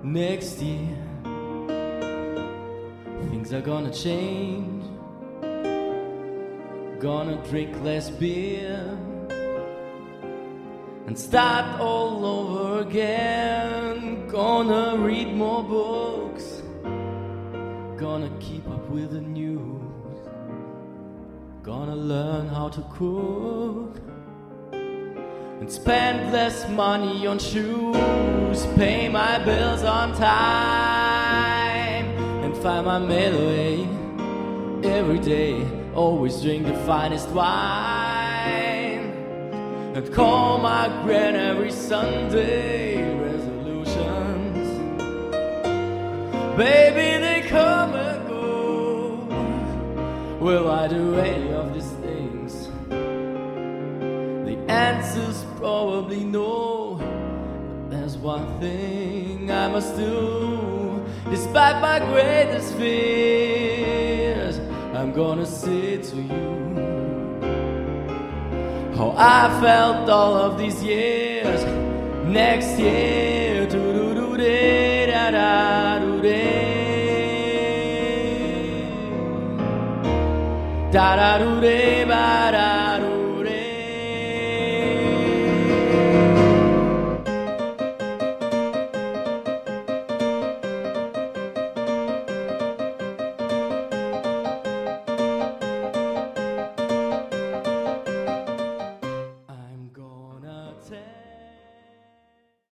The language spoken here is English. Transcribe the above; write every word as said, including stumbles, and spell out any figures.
next year things are gonna change. Gonna drink less beer and start all over again. Gonna read more books, gonna keep up with the news, gonna learn how to cook and spend less money on shoes, pay my bills on time and find my melody every day. Always drink the finest wine and call my gran every Sunday. Resolutions, baby, they come and go. Will I do any of these things? The answer's probably no. But there's one thing I must do. Despite my greatest fears, I'm gonna say to you how I felt all of these years. Next year, do do do de da da do de da da do de ba da.